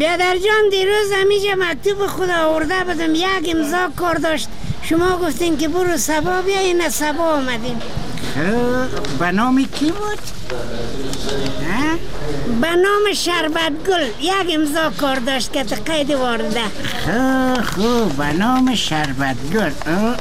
بیادر جان دیروز همیشه مکتوب خدا آورده بدم، یک امضا کار داشت، شما گفتین که برو سبا بیا، این سبا آمدیم. به نام کی بود؟ به نام شربت گل، یک امضا کار داشت که قید وارده. خوب به نام شربت گل.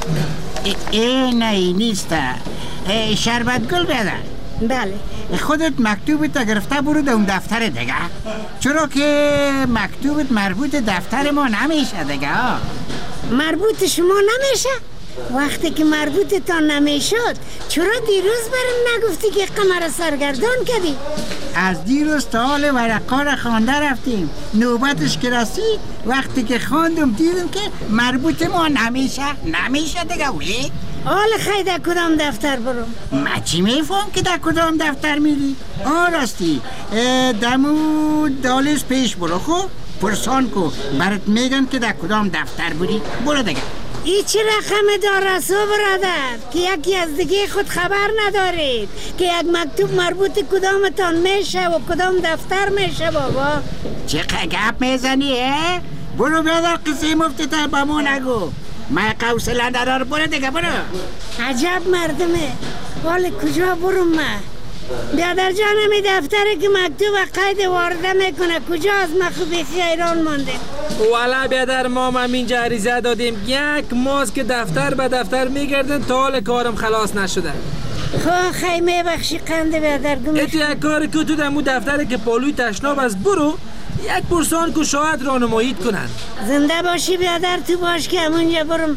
نه نیست. شربت گل بیادر. بله. خودت مکتوبت گرفته برو در اون دفتر دیگه، چرا که مکتوبت مربوط دفتر ما نمیشه دیگه. مربوط شما نمیشه؟ وقتی که مربوط تا نمیشد چرا دیروز برم نگفتی که قمر سرگردان کردی؟ از دیروز تا حال ورقا را خوانده رفتیم، نوبتش که رسید وقتی که خواندم دیدم که مربوط ما نمیشه دیگه. وی حال خیلی در کدام دفتر برم؟ ما چی میفهم که در کدام دفتر میری؟ راستی دمو دالش پیش برو، خب پرسان کو برات میگن که در کدام دفتر بری. برو دیگه. ای چه رقم دارسو برادر که یکی از دیگه خود خبر ندارید که یک مکتوب مربوط کدامتان میشه و کدام دفتر میشه بابا؟ چه گپ میزنی؟ برو بیادر قصه مفتتر با ما نگو، من قوصله ندارم. برو دیگه برو. عجب مردمه. حال کجا برم من؟ بیادر جان همی دفتره که مکتوب قید وارده میکنه کجاست؟ من خوبی خیران مانده. والا بیادر ما همینجا عریضه دادیم، یک ماست که دفتر به دفتر میگردن تا حال کارم خلاص نشده. خواه خیمه بخشی قنده بیادر گمش. ایتو یک کار که تو دمو دفتره که پالوی تشناب از برو یک پرسان که شاید رانماییت کنن. زنده باشی بیادر، تو باش که همونجا برم.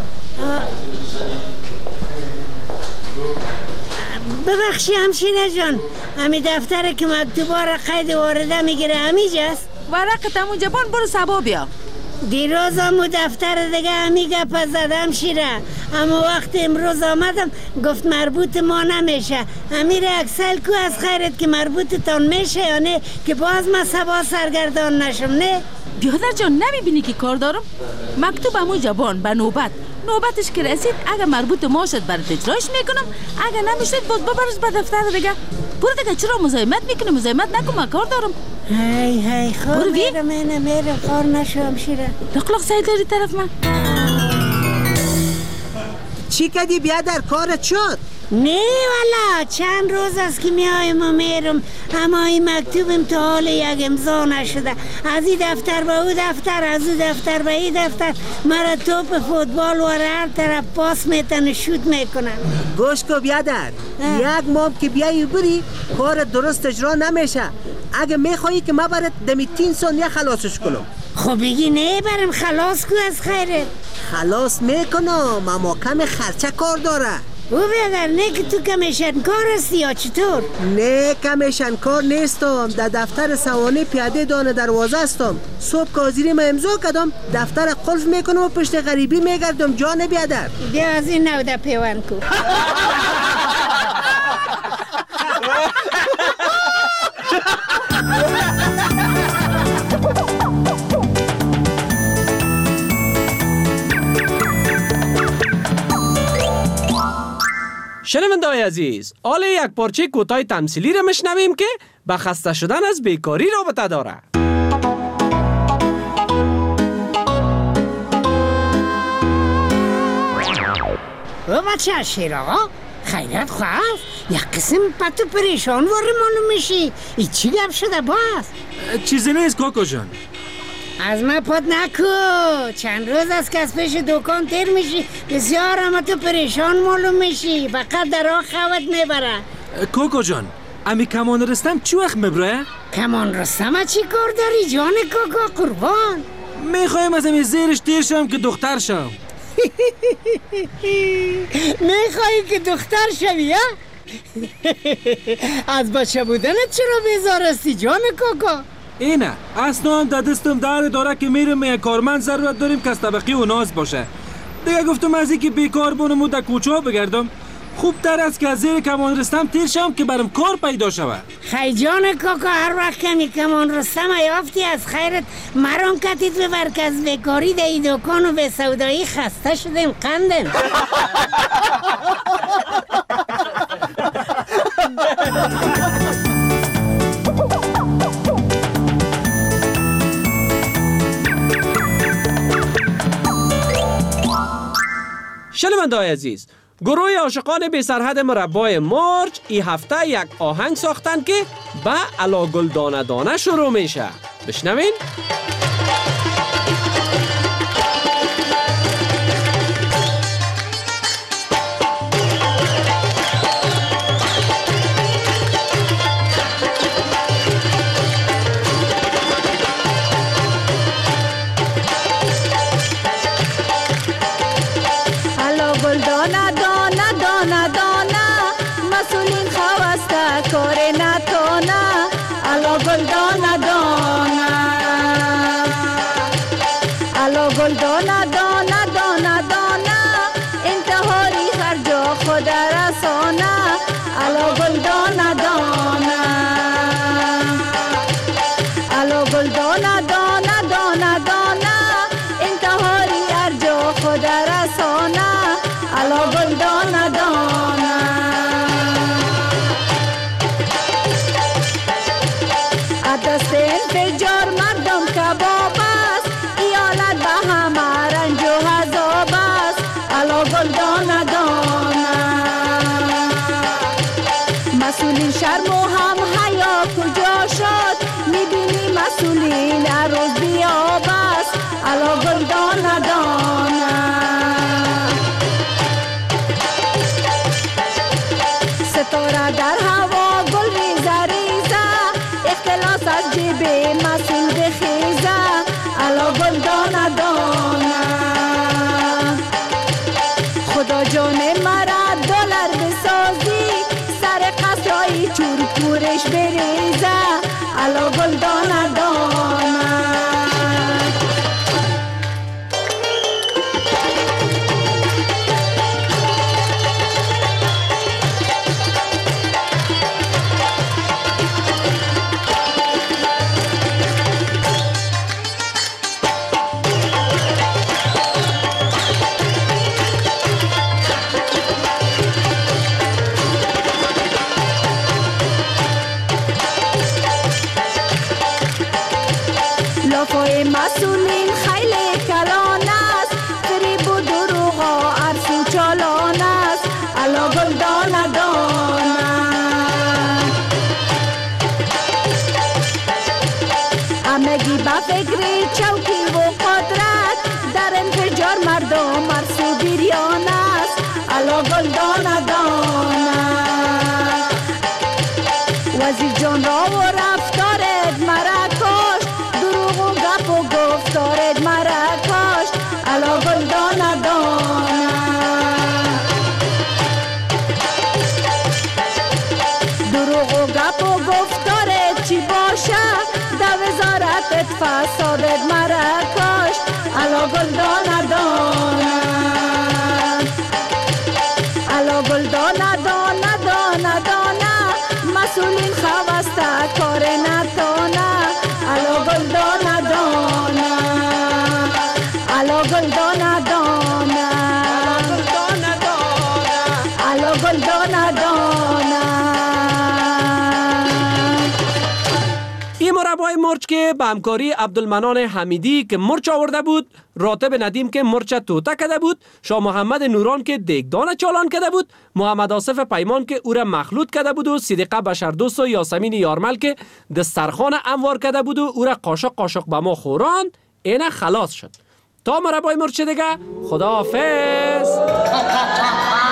ببخشی همشینه جان، همی دفتره که مکتوبا را قید وارده میگیره همیجاست؟ ورقت همونجا بان، برو سبا بیا. دیروز همو دفتر دیگه همی گپ زدم شیره، اما وقت امروز آمدم گفت مربوط ما نمیشه. امیر اکسل کو از خیرت که مربوط تان میشه یا نه که باز ما سبا سرگردان نشم؟ نه بیادر جان نمیبینی که کار دارم؟ مکتوب همونجا بان به نوبتش که رسید اگه مربوط ما شد برات اجراش میکنم، اگه نمیشد باز ببرش به دفتر دیگه. برو دیگه، چرا مزاحمت میکنی؟ مزاحمت نکن، من کار دارم. هی خور میرم کار نشوم شیره. لقلق سعید داری طرف من. چی کردی بیادر؟ کارت شد؟ نه والا چند روز است که میایم و میرم، اما این مکتوبم تا حال یک امضا نشده. از این دفتر به او دفتر، از او دفتر به این دفتر، مرا توپ فوتبال و هر طرف پاس میتن شوت میکنن. گوش کو بیادر، یک ماه که بیایی بری کار درست اجرا نمیشه. اگه میخوایی که ما برات دمی 3 ثانیه خلاصش کنم. خب بگی نه برم خلاص کو از خیره. خلاص میکنم اما کم خرچه کار داره. او بیادر نه که تو کمیشن کار هستی یا چطور؟ نه کمیشن کار نیستم، در دفتر سوانه پیاده دانه دروازه هستم. صبح کازیری ما امضا کردم، دفتر قلف میکنم و پشت غریبی میگردم. جان بیادر بیا از این نوده پیوان کو. شنونده‌های عزیز، حالا یک پارچه کوتاه تمثیلی را میشنویم که به خسته شدن از بیکاری رابطه داره. او بچه شیر آقا خیرت خواهد یک قسم پتو پریشان واره معلوم میشی. ای چی گپ شده باز؟ چیزی نیست کوکو جان. از من پد نکو، چند روز از که از پیش دکان تیر میشی بسیار اما تو پریشان معلوم میشی، فقط در آن خوت میبره. کوکو جان امی کمان رستم چی وقت میبره؟ کمان رستم چی کار داری جان کوکو قربان؟ میخوایم از امی زیرش تیر شم که دختر شم. میخوایی که دختر شوی ها؟ از بچه بودنت چرا بیزار هستی جان کوکو؟ اینه اصلا هم در دستم داره که میرم یک کارمند ضرورت داریم که از طبقی و ناز باشه. دیگه گفتم از اینکه بیکار بونم و در کوچه ها بگردم خوب تر است که از زیر کمان رستم تیر شم که برم کار پیدا شود. خی جان کوکو هر وقت کمی کمان رستم یافتی از خیرت مرام کتید ببر که از بیکاری در این دکان و به سودایی خسته شدیم قندم. شنونده‌های عزیز، گروه عاشقان بی سرحد مربای مرچ این هفته یک آهنگ ساختن که به الا گل دانه دانه شروع میشه. بشنوین. فسادت مرا کشت الا گل دانه دانه الا گل دانه دانه دانه دانه مسئولین خواسته کار نتانه الا گل دانه دانه الا گل دانه دانه الا گل دانه دانه. این مربای مرچ که به همکاری عبدالمنان حمیدی که مرچ آورده بود، راتب ندیم که مرچ توته کده بود، شاه محمد نوران که دیگدان چالان کده بود، محمد آصف پیمان که او را مخلوط کده بود و صدیقه بشردوست و یاسمین یارمل که دسترخوان انوار کده بود و او را قاشق قاشق به ما خوراند. اینه خلاص شد. تا مربای مرچ دیگه، خداحافظ.